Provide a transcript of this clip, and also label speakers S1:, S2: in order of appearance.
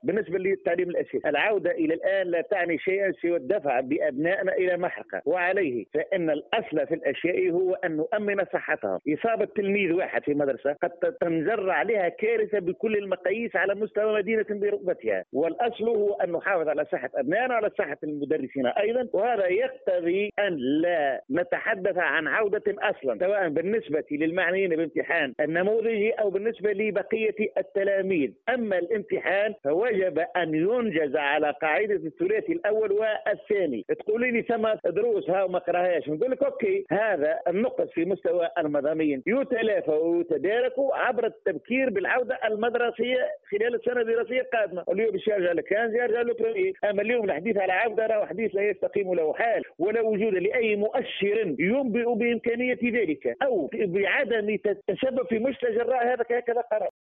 S1: بالنسبة للتعليم الأساسي العودة إلى الآن لا تعني شيئا سوى الدفع بأبنائنا إلى محقة، وعليه فإن الأصل في الأشياء هو أن نؤمن صحتهم. إصابة تلميذ واحد في مدرسة قد تنجر عليها كارثة بكل المقاييس على مستوى مدينة برغبتها، والأصل هو أن نحافظ على صحة أبنائنا وعلى صحة المدرسين أيضا، وهذا يقتضي أن لا نتحدث عن عودة أصلا سواء بالنسبة للمعنيين بامتحان النموذجي أو بالنسبة لبقية التلاميذ. أما الامتحان فوجب أن ينجز على قاعدة الثلاثي الأول والثاني. تقولي لي ثم دروس ها وما قراهاش، نقول لك أوكي، هذا النقص في مستوى المضامين يتلافى ويتدارك عبر التبكير بالعودة المدرسية خلال السنة الدراسية القادمة. اليوم باش يرجع لكان يرجع له، أما اليوم الحديث على عودة راه حديث لا يستقيم له حال، ولا وجود لأي مؤشر ينبئ بإمكانية ذلك أو بعدم تسبب في مشكلة جراء هذا هكذا قرار.